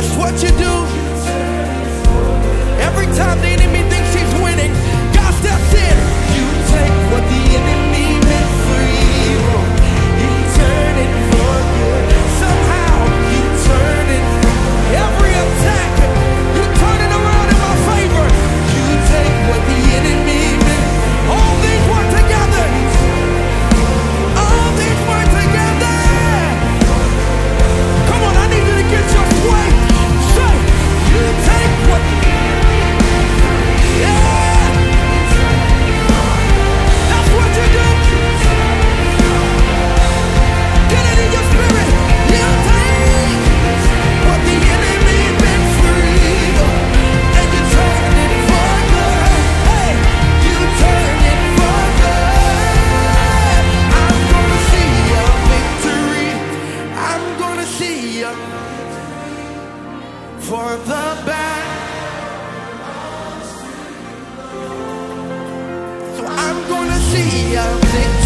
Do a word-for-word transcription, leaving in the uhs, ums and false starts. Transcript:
That's what you do. Every time the enemy thinks he's winning, God steps in. You take what the enemy meant for evil, you turn it for good. Somehow you turn it. Every attack, you turn it around in my favor. You take what the enemy meant. All things work together. All things work together. Come on, I need you to get your sway. Say, you take what. Yeah. That's what you do. Get it in your spirit. You take what the enemy meant for evil, and you turn it for good. Hey, you turn it for good. I'm gonna see your victory. I'm gonna see you for the bad. So I'm gonna see your victory.